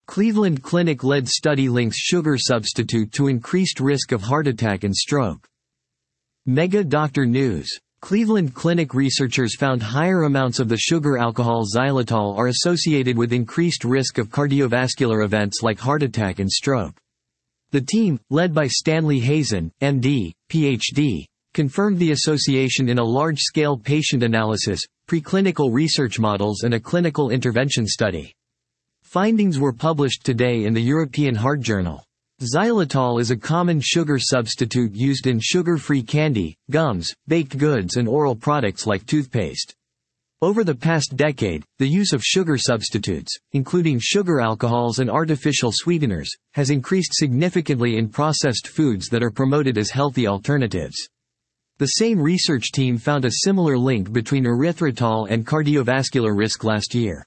Cleveland Clinic-led study links sugar substitute to increased risk of heart attack and stroke. Mega Doctor News. Cleveland Clinic researchers found higher amounts of the sugar alcohol xylitol are associated with increased risk of cardiovascular events like heart attack and stroke. The team, led by Stanley Hazen, MD, PhD, confirmed the association in a large-scale patient analysis, preclinical research models and a clinical intervention study. Findings were published today in the European Heart Journal. Xylitol is a common sugar substitute used in sugar-free candy, gums, baked goods and oral products like toothpaste. Over the past decade, the use of sugar substitutes, including sugar alcohols and artificial sweeteners, has increased significantly in processed foods that are promoted as healthy alternatives. The same research team found a similar link between erythritol and cardiovascular risk last year.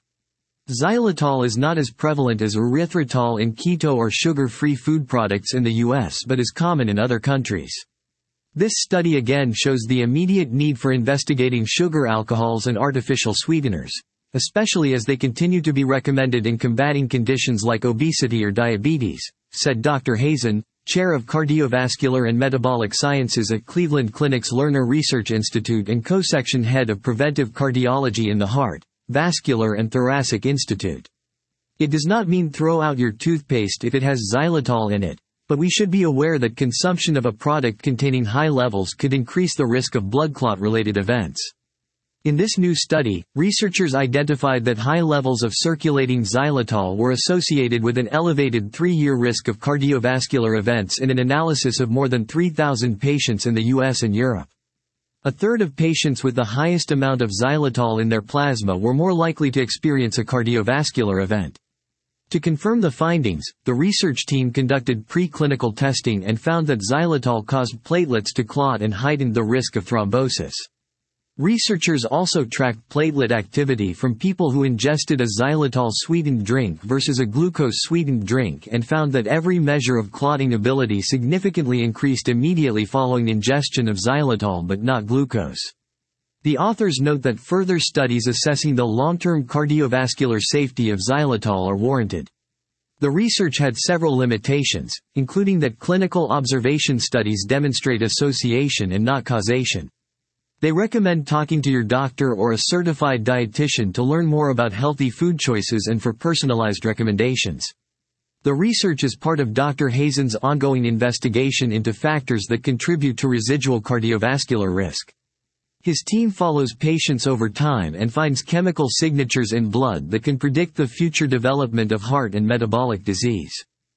Xylitol is not as prevalent as erythritol in keto or sugar-free food products in the U.S. but is common in other countries. This study again shows the immediate need for investigating sugar alcohols and artificial sweeteners, especially as they continue to be recommended in combating conditions like obesity or diabetes, said Dr. Hazen, Chair of Cardiovascular and Metabolic Sciences at Cleveland Clinic's Lerner Research Institute and co-section head of Preventive Cardiology in the Heart, Vascular and Thoracic Institute. It does not mean throw out your toothpaste if it has xylitol in it, but we should be aware that consumption of a product containing high levels could increase the risk of blood clot-related events. In this new study, researchers identified that high levels of circulating xylitol were associated with an elevated 3-year risk of cardiovascular events in an analysis of more than 3,000 patients in the US and Europe. A third of patients with the highest amount of xylitol in their plasma were more likely to experience a cardiovascular event. To confirm the findings, the research team conducted preclinical testing and found that xylitol caused platelets to clot and heightened the risk of thrombosis. Researchers also tracked platelet activity from people who ingested a xylitol-sweetened drink versus a glucose-sweetened drink and found that every measure of clotting ability significantly increased immediately following ingestion of xylitol but not glucose. The authors note that further studies assessing the long-term cardiovascular safety of xylitol are warranted. The research had several limitations, including that clinical observation studies demonstrate association and not causation. They recommend talking to your doctor or a certified dietitian to learn more about healthy food choices and for personalized recommendations. The research is part of Dr. Hazen's ongoing investigation into factors that contribute to residual cardiovascular risk. His team follows patients over time and finds chemical signatures in blood that can predict the future development of heart and metabolic disease.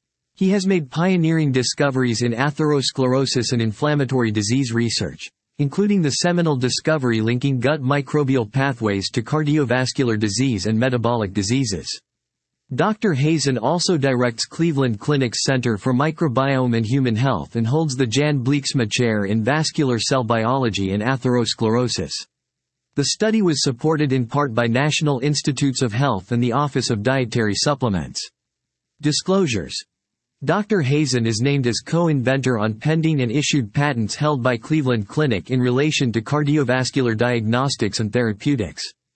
He has made pioneering discoveries in atherosclerosis and inflammatory disease research, including the seminal discovery linking gut microbial pathways to cardiovascular disease and metabolic diseases. Dr. Hazen also directs Cleveland Clinic's Center for Microbiome and Human Health and holds the Jan Bleeksma Chair in Vascular Cell Biology and Atherosclerosis. The study was supported in part by National Institutes of Health and the Office of Dietary Supplements. Disclosures. Dr. Hazen is named as co-inventor on pending and issued patents held by Cleveland Clinic in relation to cardiovascular diagnostics and therapeutics.